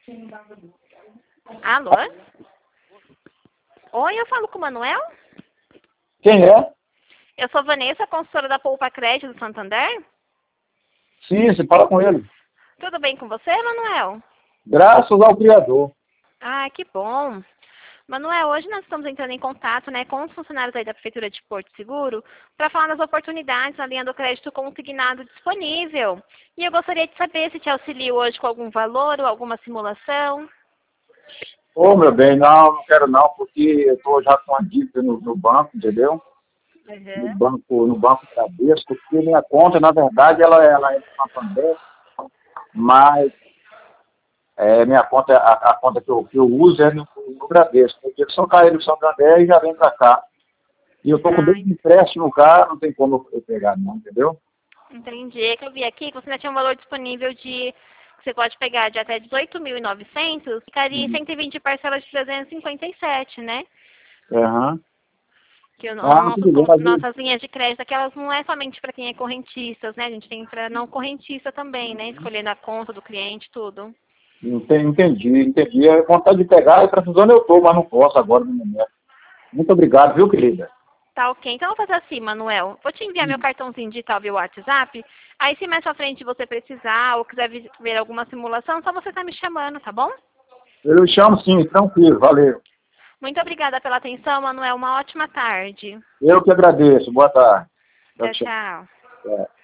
Alô? Oi, eu falo com o Manuel? Quem é? Eu sou Vanessa, consultora da Poupa Crédito do Santander. Sim, você fala com ele. Tudo bem com você, Manuel? Graças ao Criador. Ah, que bom. Manuel, hoje nós estamos entrando em contato, com os funcionários aí da Prefeitura de Porto Seguro para falar das oportunidades na linha do crédito consignado disponível. E eu gostaria de saber se te auxilio hoje com algum valor ou alguma simulação. Ô, meu bem, não quero não, porque eu estou já com uma dívida no banco, entendeu? Uhum. No banco Bradesco, porque minha conta, na verdade, ela é do Santander, mas minha conta, a conta que eu uso é no Bradesco. Porque eu só caí no Santander e já vem para cá. E eu estou com dois empréstimos no carro, não tem como eu pegar não, entendeu? Entendi. É que eu vi aqui que você ainda tinha um valor disponível que você pode pegar de até 18.900, ficaria em 120 parcelas de 357, né? Aham. Que Ah, tudo bem, mas nossas linhas de crédito, aquelas não é somente para quem é correntistas, né? A gente tem para não correntista também, né? Escolhendo a conta do cliente, tudo. entendi. A vontade de pegar, é precisando eu estou, mas não posso agora no momento. Muito obrigado, viu, querida? Tá ok. Então eu vou fazer assim, Manuel. Vou te enviar meu cartãozinho digital via WhatsApp. Aí se mais pra frente você precisar ou quiser ver alguma simulação, só você tá me chamando, tá bom? Eu chamo sim, tranquilo, valeu. Muito obrigada pela atenção, Manuel. Uma ótima tarde. Eu que agradeço, boa tarde. Tchau, Tchau, tchau. tchau. É.